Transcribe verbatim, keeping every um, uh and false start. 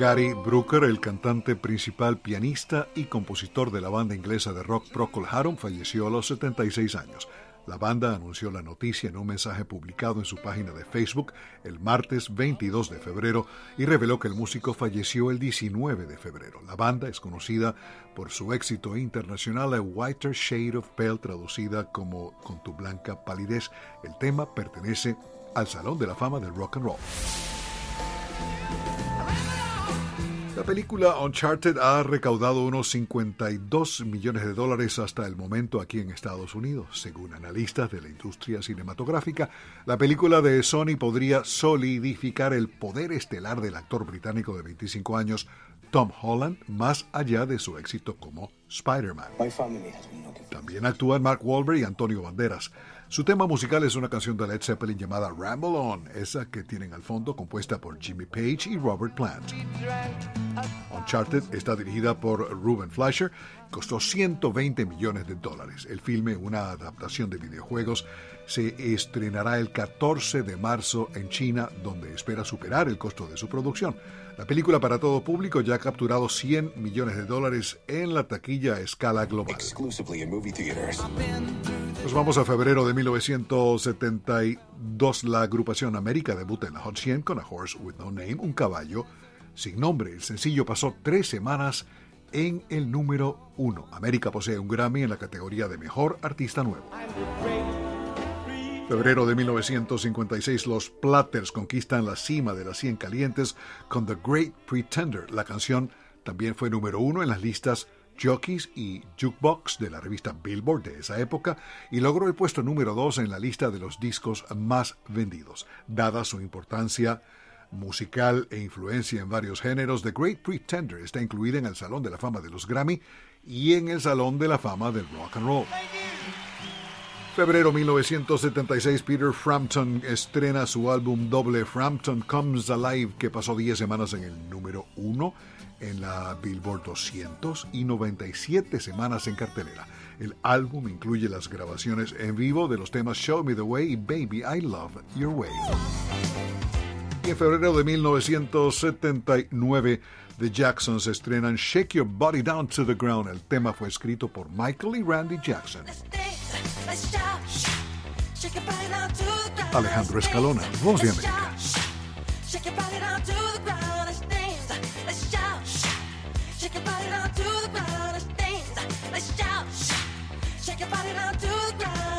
Gary Brooker, el cantante principal, pianista y compositor de la banda inglesa de rock Procol Harum, falleció a los setenta y seis años. La banda anunció la noticia en un mensaje publicado en su página de Facebook el martes veintidós de febrero y reveló que el músico falleció el diecinueve de febrero. La banda es conocida por su éxito internacional A Whiter Shade of Pale, traducida como Con tu blanca palidez. El tema pertenece al Salón de la Fama del Rock and Roll. La película Uncharted ha recaudado unos cincuenta y dos millones de dólares hasta el momento aquí en Estados Unidos. Según analistas de la industria cinematográfica, la película de Sony podría solidificar el poder estelar del actor británico de veinticinco años, Tom Holland, más allá de su éxito como Spider-Man. También actúan Mark Wahlberg y Antonio Banderas. Su tema musical es una canción de Led Zeppelin llamada Ramble On, esa que tienen al fondo, compuesta por Jimmy Page y Robert Plant. Uncharted está dirigida por Ruben Fleischer y costó ciento veinte millones de dólares. El filme, una adaptación de videojuegos, se estrenará el catorce de marzo en China, donde espera superar el costo de su producción. La película para todo público ya ha capturado cien millones de dólares en la taquilla a escala global. Nos vamos a febrero de mil novecientos setenta y dos. La agrupación América debuta en la Hot cien con A Horse with No Name, un caballo sin nombre. El sencillo pasó tres semanas en el número uno. América posee un Grammy en la categoría de Mejor Artista Nuevo. Febrero de mil novecientos cincuenta y seis, los Platters conquistan la cima de las cien calientes con The Great Pretender. La canción también fue número uno en las listas Jockeys y Jukebox de la revista Billboard de esa época y logró el puesto número dos en la lista de los discos más vendidos. Dada su importancia musical e influencia en varios géneros, The Great Pretender está incluida en el Salón de la Fama de los Grammy y en el Salón de la Fama del Rock and Roll. Febrero mil novecientos setenta y seis, Peter Frampton estrena su álbum doble Frampton Comes Alive, que pasó diez semanas en el número uno en la Billboard doscientos y noventa y siete semanas en cartelera. El álbum incluye las grabaciones en vivo de los temas Show Me the Way y Baby I Love Your Way. Y en febrero de mil novecientos setenta y nueve, The Jacksons estrenan Shake Your Body Down to the Ground. El tema fue escrito por Michael y Randy Jackson. Alejandro Escalona, Voz de América. Shake your body down to the ground.